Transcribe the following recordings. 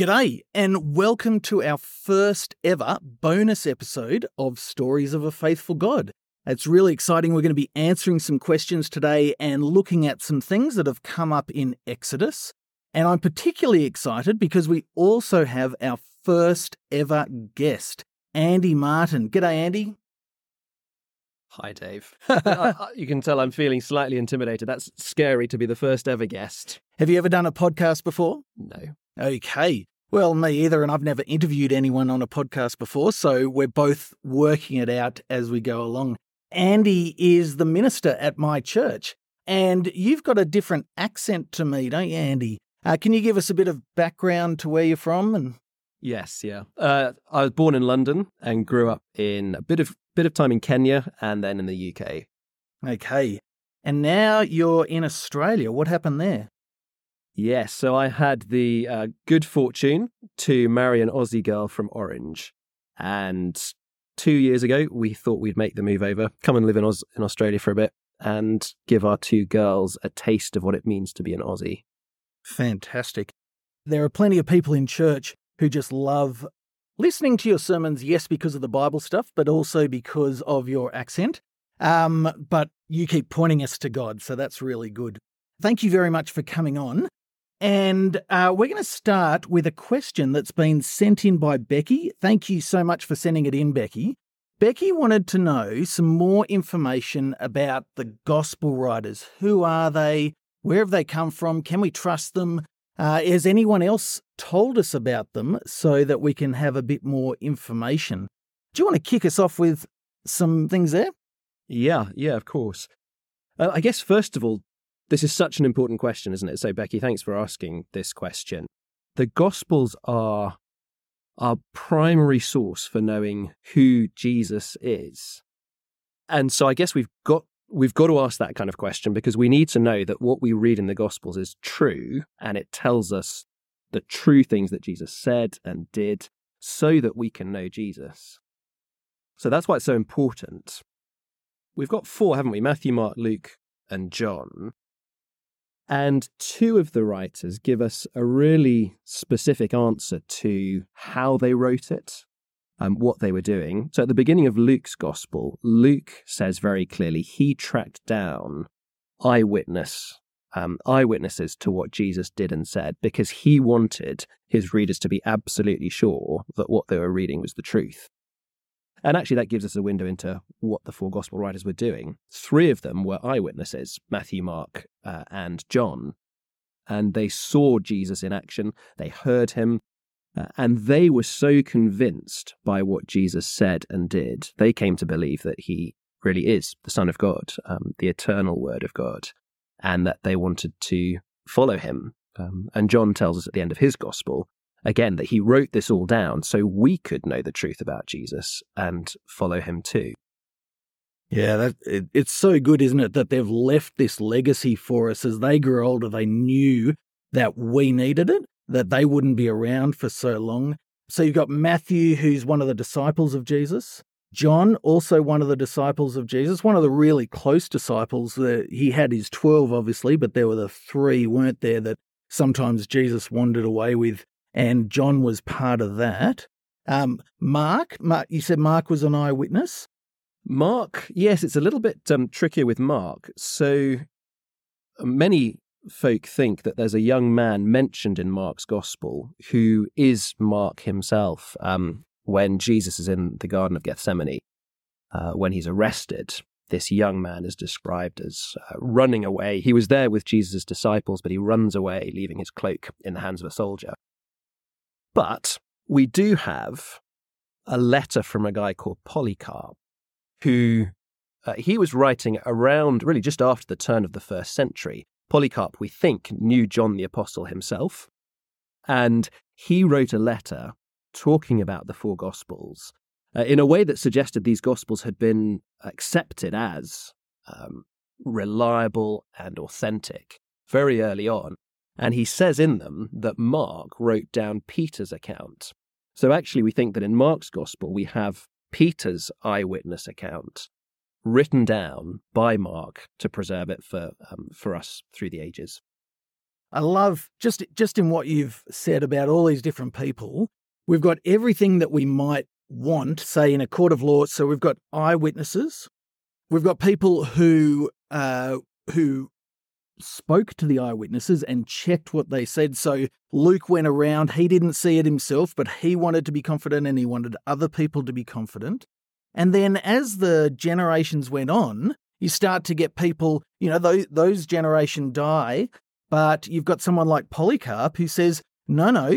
G'day, and welcome to our first ever bonus episode of Stories of a Faithful God. It's really exciting. We're going to be answering some questions today and looking at some things that have come up in Exodus. And I'm particularly excited because we also have our first ever guest, Andy Martin. G'day, Andy. Hi, Dave. You can tell I'm feeling slightly intimidated. That's scary to be the first ever guest. Have you ever done a podcast before? No. Okay. Well, me either, and I've never interviewed anyone on a podcast before, so we're both working it out as we go along. Andy is the minister at my church, and you've got a different accent to me, don't you, Andy? Can you give us a bit of background to where you're from? Yes, yeah. I was born in London and grew up in a bit of time in Kenya and then in the UK. Okay. And now you're in Australia. What happened there? Yes, so I had the good fortune to marry an Aussie girl from Orange. And 2 years ago, we thought we'd make the move over, come and live in Australia for a bit, and give our two girls a taste of what it means to be an Aussie. Fantastic. There are plenty of people in church who just love listening to your sermons, yes, because of the Bible stuff, but also because of your accent. But you keep pointing us to God, so that's really good. Thank you very much for coming on. And we're going to start with a question that's been sent in by Becky. Thank you so much for sending it in, Becky. Becky wanted to know some more information about the gospel writers. Who are they? Where have they come from? Can we trust them? Has anyone else told us about them so that we can have a bit more information? Do you want to kick us off with some things there? Yeah, of course. I guess, first of all, this is such an important question, isn't it? So, Becky, thanks for asking this question. The Gospels are our primary source for knowing who Jesus is. And so I guess we've got to ask that kind of question because we need to know that what we read in the Gospels is true and it tells us the true things that Jesus said and did so that we can know Jesus. So that's why it's so important. We've got 4, haven't we? Matthew, Mark, Luke, and John. And 2 of the writers give us a really specific answer to how they wrote it, what they were doing. So at the beginning of Luke's gospel, Luke says very clearly he tracked down eyewitnesses to what Jesus did and said because he wanted his readers to be absolutely sure that what they were reading was the truth. And actually that gives us a window into what the 4 gospel writers were doing. 3 of them were eyewitnesses, Matthew, Mark, and John. And they saw Jesus in action, they heard him, and they were so convinced by what Jesus said and did, they came to believe that he really is the Son of God, the eternal Word of God, and that they wanted to follow him. And John tells us at the end of his gospel, again, that he wrote this all down so we could know the truth about Jesus and follow him too. Yeah, it's so good, isn't it, that they've left this legacy for us. As they grew older, they knew that we needed it, that they wouldn't be around for so long. So you've got Matthew, who's one of the disciples of Jesus. John, also one of the disciples of Jesus, one of the really close disciples. He had his 12, obviously, but there were the 3, weren't there, that sometimes Jesus wandered away with. And John was part of that. Mark, you said Mark was an eyewitness? Mark, yes, it's a little bit trickier with Mark. So many folk think that there's a young man mentioned in Mark's gospel who is Mark himself when Jesus is in the Garden of Gethsemane, when he's arrested. This young man is described as running away. He was there with Jesus' disciples, but he runs away, leaving his cloak in the hands of a soldier. But we do have a letter from a guy called Polycarp, who he was writing around really just after the turn of the 1st century. Polycarp, we think, knew John the Apostle himself, and he wrote a letter talking about the 4 Gospels in a way that suggested these Gospels had been accepted as reliable and authentic very early on. And he says in them that Mark wrote down Peter's account. So actually we think that in Mark's gospel we have Peter's eyewitness account written down by Mark to preserve it for us through the ages. I love just in what you've said about all these different people, we've got everything that we might want, say in a court of law. So we've got eyewitnesses, we've got people who spoke to the eyewitnesses and checked what they said. So Luke went around, he didn't see it himself, but he wanted to be confident and he wanted other people to be confident. And then as the generations went on, you start to get people, those generations die, but you've got someone like Polycarp who says, no,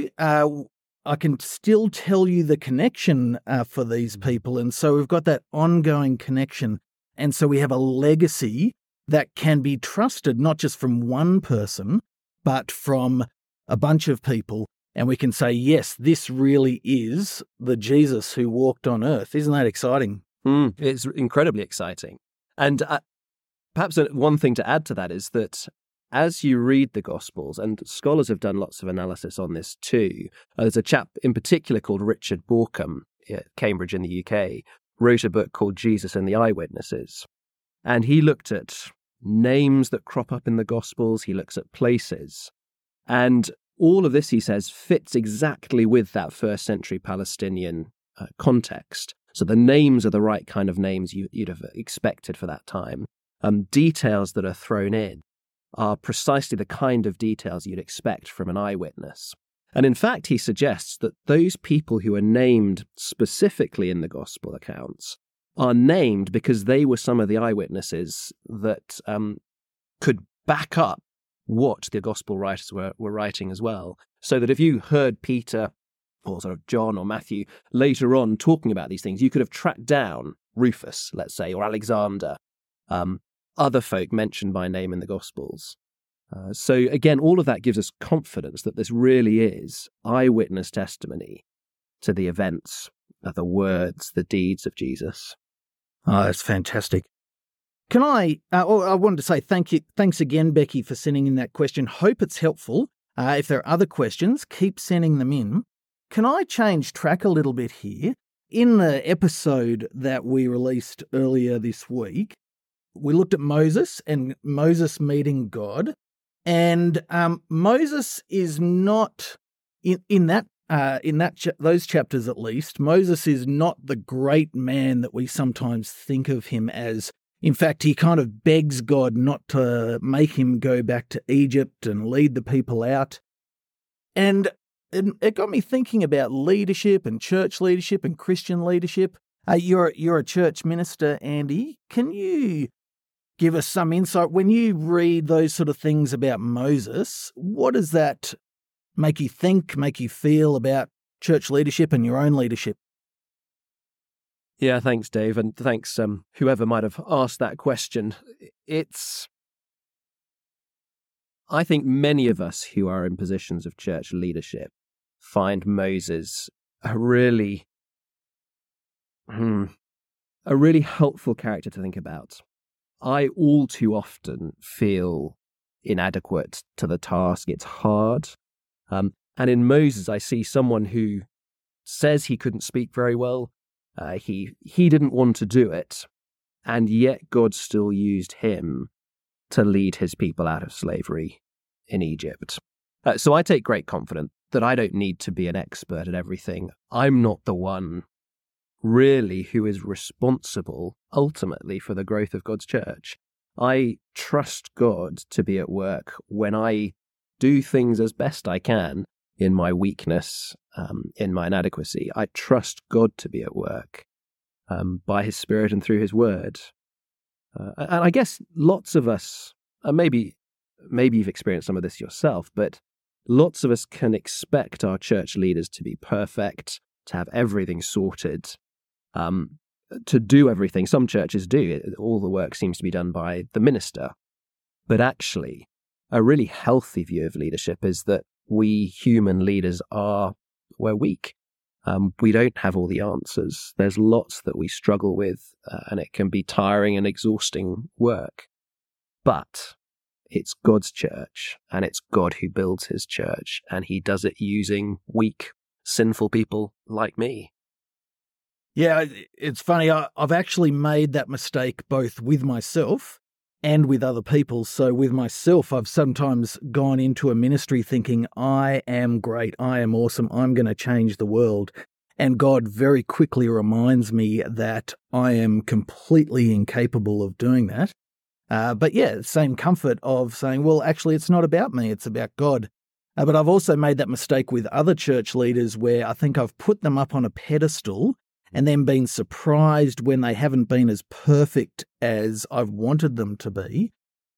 I can still tell you the connection for these people. And so we've got that ongoing connection. And so we have a legacy that can be trusted, not just from one person, but from a bunch of people. And we can say, yes, this really is the Jesus who walked on earth. Isn't that exciting? It's incredibly exciting. And perhaps one thing to add to that is that as you read the Gospels, and scholars have done lots of analysis on this too, there's a chap in particular called Richard Borkham at Cambridge in the UK, wrote a book called Jesus and the Eyewitnesses. And he looked at names that crop up in the Gospels, he looks at places. And all of this, he says, fits exactly with that first century Palestinian context. So the names are the right kind of names you'd have expected for that time. Details that are thrown in are precisely the kind of details you'd expect from an eyewitness. And in fact, he suggests that those people who are named specifically in the Gospel accounts are named because they were some of the eyewitnesses that could back up what the Gospel writers were writing as well. So that if you heard Peter or sort of John or Matthew later on talking about these things, you could have tracked down Rufus, let's say, or Alexander, other folk mentioned by name in the Gospels. So again, all of that gives us confidence that this really is eyewitness testimony to the events, the words, the deeds of Jesus. Oh, that's fantastic. Can I wanted to say thanks again, Becky, for sending in that question. Hope it's helpful. If there are other questions, keep sending them in. Can I change track a little bit here? In the episode that we released earlier this week, we looked at Moses and Moses meeting God. And Moses is not, those chapters at least, Moses is not the great man that we sometimes think of him as. In fact, he kind of begs God not to make him go back to Egypt and lead the people out. And it got me thinking about leadership and church leadership and Christian leadership. You're a church minister, Andy. Can you give us some insight? When you read those sort of things about Moses, what does that make you think, make you feel about church leadership and your own leadership? Yeah, thanks, Dave, and thanks whoever might have asked that question. I think many of us who are in positions of church leadership find Moses a really helpful character to think about. I all too often feel inadequate to the task. It's hard. And in Moses, I see someone who says he couldn't speak very well. He didn't want to do it, and yet God still used him to lead his people out of slavery in Egypt. So I take great confidence that I don't need to be an expert at everything. I'm not the one really who is responsible ultimately for the growth of God's church. I trust God to be at work when I do things as best I can in my weakness, in my inadequacy. I trust God to be at work by his Spirit and through his word. And I guess lots of us, maybe you've experienced some of this yourself, but lots of us can expect our church leaders to be perfect, to have everything sorted, to do everything. Some churches do. All the work seems to be done by the minister. But actually, a really healthy view of leadership is that we human leaders we're weak. We don't have all the answers. There's lots that we struggle with, and it can be tiring and exhausting work. But it's God's church, and it's God who builds his church, and he does it using weak, sinful people like me. Yeah, it's funny. I've actually made that mistake both with myself and with other people. So with myself, I've sometimes gone into a ministry thinking, I am great, I am awesome, I'm going to change the world. And God very quickly reminds me that I am completely incapable of doing that. But yeah, same comfort of saying, well, actually, it's not about me, it's about God. But I've also made that mistake with other church leaders where I think I've put them up on a pedestal and then been surprised when they haven't been as perfect as I've wanted them to be.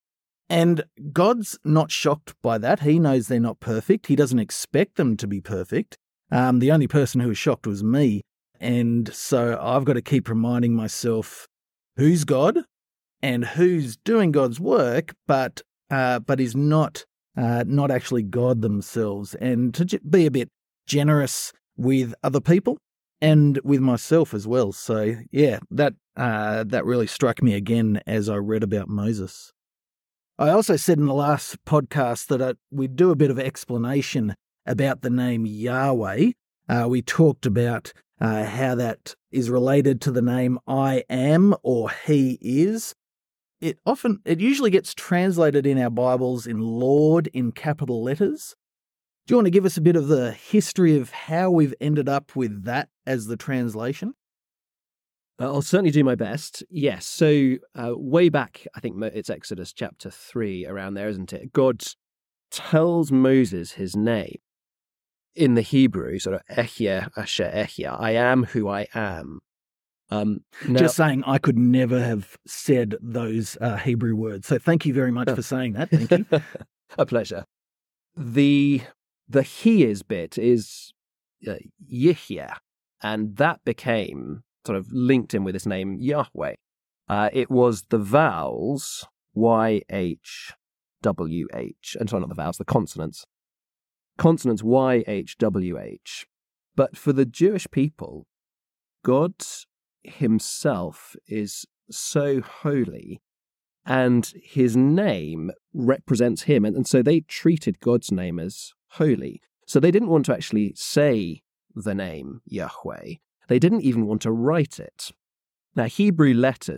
And God's not shocked by that. He knows they're not perfect. He doesn't expect them to be perfect. The only person who was shocked was me. And so I've got to keep reminding myself who's God and who's doing God's work, but is not actually God themselves, and to be a bit generous with other people and with myself as well. So yeah, that really struck me again as I read about Moses. I also said in the last podcast that we'd do a bit of explanation about the name Yahweh. We talked about how that is related to the name I am, or He is. It usually gets translated in our Bibles in Lord in capital letters. Do you want to give us a bit of the history of how we've ended up with that as the translation? I'll certainly do my best. Yes. So way back, I think it's Exodus chapter 3 around there, isn't it? God tells Moses his name in the Hebrew, sort of Ehyeh Asher Ehyeh, I am who I am. Now, just saying, I could never have said those Hebrew words. So thank you very much for saying that. Thank you. A pleasure. The he is bit is Yihya, and that became sort of linked in with his name Yahweh. It was the vowels YH, WH, and sorry, not the vowels, the consonants. Consonants YH, WH. But for the Jewish people, God himself is so holy, and his name represents him, and so they treated God's name as holy. So they didn't want to actually say the name Yahweh. They didn't even want to write it. Now, Hebrew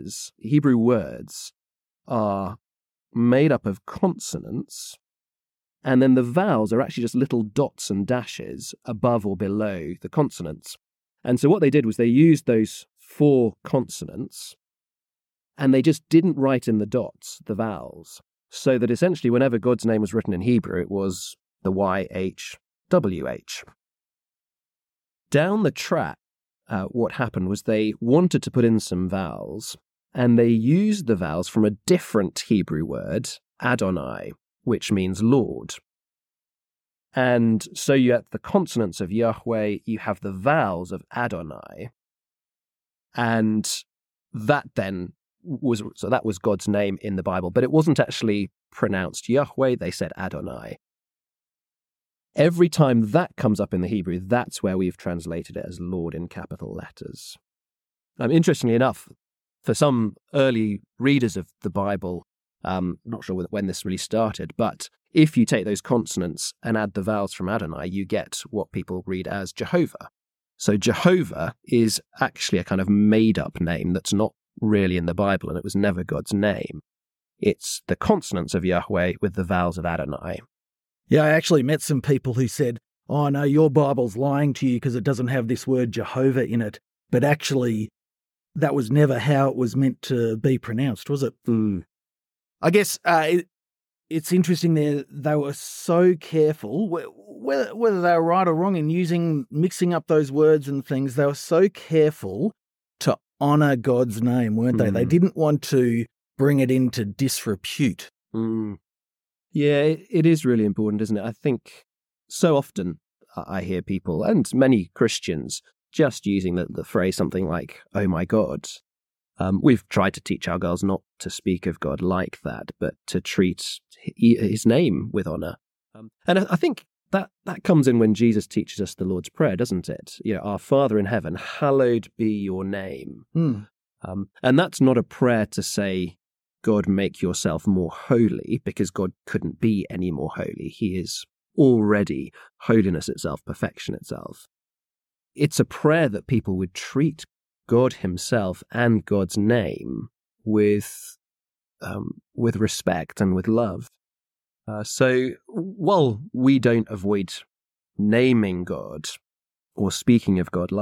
words are made up of consonants, and then the vowels are actually just little dots and dashes above or below the consonants. And so what they did was they used those 4 consonants, and they just didn't write in the dots the vowels, so that essentially whenever God's name was written in Hebrew, it was the YHWH. Down the track, what happened was they wanted to put in some vowels, and they used the vowels from a different Hebrew word, Adonai, which means Lord. And so you have the consonants of Yahweh, you have the vowels of Adonai, and that was God's name in the Bible, but it wasn't actually pronounced Yahweh, they said Adonai. Every time that comes up in the Hebrew, that's where we've translated it as Lord in capital letters. Interestingly enough, for some early readers of the Bible, not sure when this really started, but if you take those consonants and add the vowels from Adonai, you get what people read as Jehovah. So Jehovah is actually a kind of made-up name that's not really in the Bible, and it was never God's name. It's the consonants of Yahweh with the vowels of Adonai. Yeah, I actually met some people who said, oh no, your Bible's lying to you because it doesn't have this word Jehovah in it. But actually, that was never how it was meant to be pronounced, was it? Mm. I guess it's interesting there, they were so careful, whether they were right or wrong in mixing up those words and things, they were so careful to honour God's name, weren't they? They didn't want to bring it into disrepute. Mm. Yeah, it is really important, isn't it? I think so often I hear people, and many Christians, just using the phrase something like, oh my God. We've tried to teach our girls not to speak of God like that, but to treat his name with honour. And I think that comes in when Jesus teaches us the Lord's Prayer, doesn't it? You know, our Father in heaven, hallowed be your name. And that's not a prayer to say, God, make yourself more holy, because God couldn't be any more holy. He is already holiness itself, perfection itself. It's a prayer that people would treat God himself and God's name with with respect and with love. So while we don't avoid naming God or speaking of God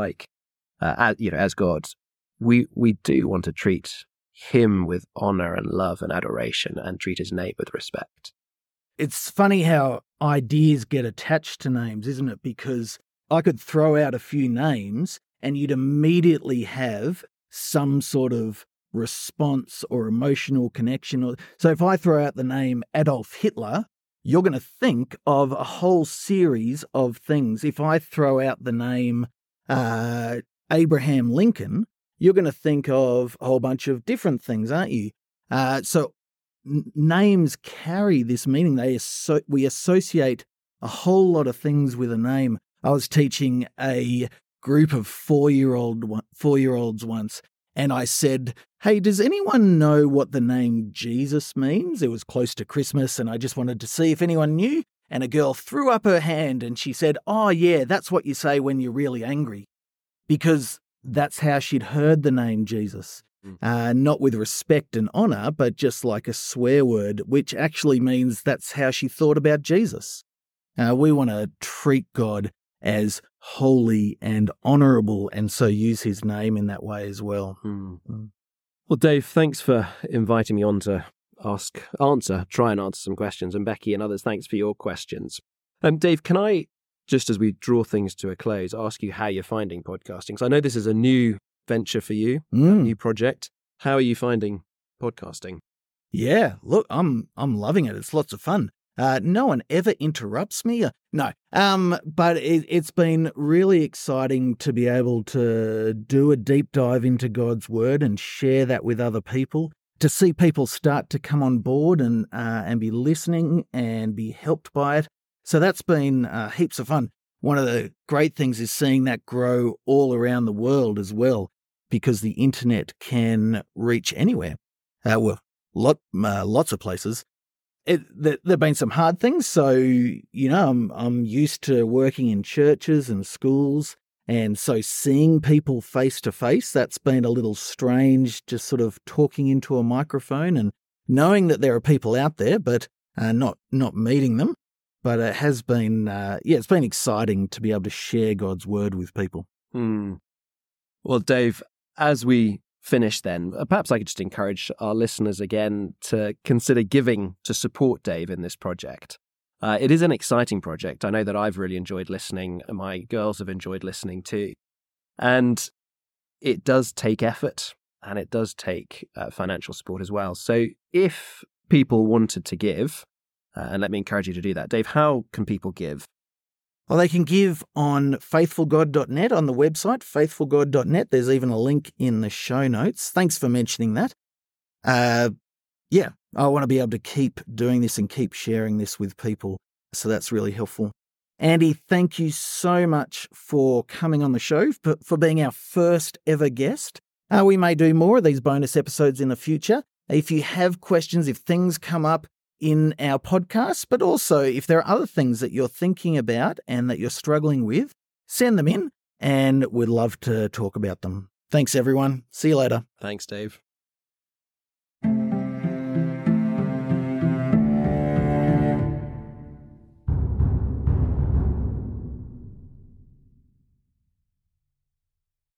as God, we do want to treat him with honor and love and adoration and treat his name with respect. It's funny how ideas get attached to names, isn't it? Because I could throw out a few names and you'd immediately have some sort of response or emotional connection. So if I throw out the name Adolf Hitler, you're going to think of a whole series of things. If I throw out the name Abraham Lincoln, you're going to think of a whole bunch of different things, aren't you? So names carry this meaning. We associate a whole lot of things with a name. I was teaching a group of 4-year-olds once, and I said, "Hey, does anyone know what the name Jesus means?" It was close to Christmas, and I just wanted to see if anyone knew. And a girl threw up her hand, and she said, "Oh, yeah, that's what you say when you're really angry," because that's how she'd heard the name Jesus. Not with respect and honor, but just like a swear word, which actually means that's how she thought about Jesus. We want to treat God as holy and honorable, and so use his name in that way as well. Well, Dave, thanks for inviting me on to try and answer some questions. And Becky and others, thanks for your questions. Dave, can I, just as we draw things to a close, ask you how you're finding podcasting? So I know this is a new venture for you, a new project. How are you finding podcasting? Yeah, look, I'm loving it. It's lots of fun. No one ever interrupts me. No, but it's been really exciting to be able to do a deep dive into God's Word and share that with other people, to see people start to come on board and be listening and be helped by it. So that's been heaps of fun. One of the great things is seeing that grow all around the world as well, because the internet can reach anywhere. Lots of places. There have been some hard things. So, I'm used to working in churches and schools. And so seeing people face to face, that's been a little strange, just sort of talking into a microphone and knowing that there are people out there, but not meeting them. But it has been, it's been exciting to be able to share God's Word with people. Well, Dave, as we finish then, perhaps I could just encourage our listeners again to consider giving to support Dave in this project. It is an exciting project. I know that I've really enjoyed listening, and my girls have enjoyed listening too. And it does take effort, and it does take financial support as well. So if people wanted to give, and let me encourage you to do that, Dave, how can people give? Well, they can give on faithfulgod.net, on the website, faithfulgod.net. There's even a link in the show notes. Thanks for mentioning that. I want to be able to keep doing this and keep sharing this with people. So that's really helpful. Andy, thank you so much for coming on the show, for being our first ever guest. We may do more of these bonus episodes in the future. If you have questions, if things come up in our podcast, but also if there are other things that you're thinking about and that you're struggling with, send them in and we'd love to talk about them. Thanks, everyone. See you later. Thanks, Dave.